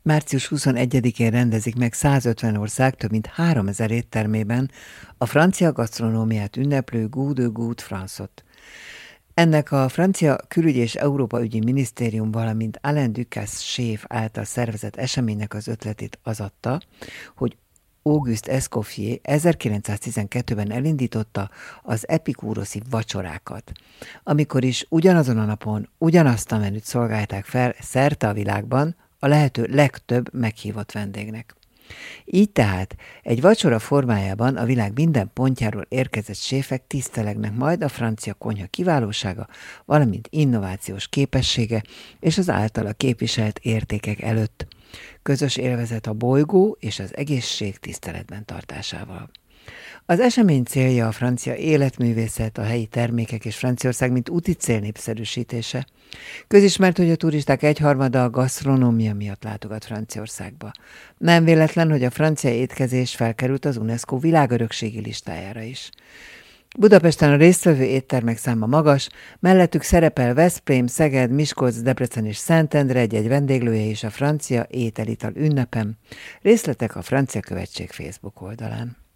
Március 21-én rendezik meg 150 ország több mint 3000 éttermében a francia gasztronómiát ünneplő Goût de Goutte France-ot. Ennek a francia külügy és Európa ügyi minisztérium, valamint Alain Ducasse séf által szervezett eseménynek az ötletét az adta, hogy Auguste Escoffier 1912-ben elindította az epikúroszi vacsorákat, amikor is ugyanazon a napon ugyanazt a menüt szolgálták fel szerte a világban a lehető legtöbb meghívott vendégnek. Így tehát egy vacsora formájában a világ minden pontjáról érkezett séfek tisztelegnek majd a francia konyha kiválósága, valamint innovációs képessége és az általa képviselt értékek előtt. Közös élvezet a bolygó és az egészség tiszteletben tartásával. Az esemény célja a francia életművészet, a helyi termékek és Franciaország mint úti cél népszerűsítése. Közismert, hogy a turisták egyharmada a gasztronómia miatt látogat Franciaországba. Nem véletlen, hogy a francia étkezés felkerült az UNESCO világörökségi listájára is. Budapesten a résztvevő éttermek száma magas, mellettük szerepel Veszprém, Szeged, Miskolc, Debrecen és Szentendre egy vendéglője is a francia étel-ital ünnepen. Részletek a Francia Követség Facebook oldalán.